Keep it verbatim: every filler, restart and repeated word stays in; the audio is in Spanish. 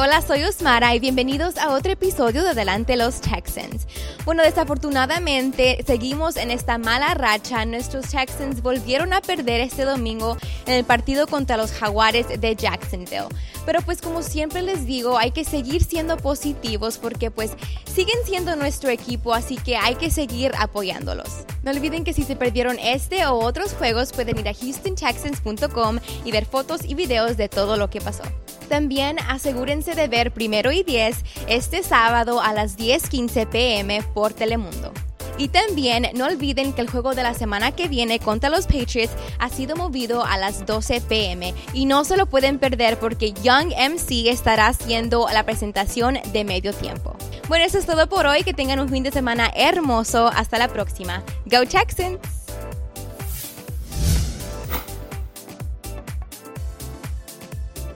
Hola, soy Osmara y bienvenidos a otro episodio de Adelante los Texans. Bueno, desafortunadamente seguimos en esta mala racha. Nuestros Texans volvieron a perder este domingo en el partido contra los Jaguares de Jacksonville. Pero pues como siempre les digo, hay que seguir siendo positivos porque pues siguen siendo nuestro equipo, así que hay que seguir apoyándolos. No olviden que si se perdieron este o otros juegos pueden ir a houston texans punto com y ver fotos y videos de todo lo que pasó. También asegúrense de ver Primero y Diez este sábado a las diez quince pe eme por Telemundo. Y también no olviden que el juego de la semana que viene contra los Patriots ha sido movido a las doce pe eme y no se lo pueden perder porque Young eme ce estará haciendo la presentación de medio tiempo. Bueno, eso es todo por hoy. Que tengan un fin de semana hermoso. Hasta la próxima. Go Texans!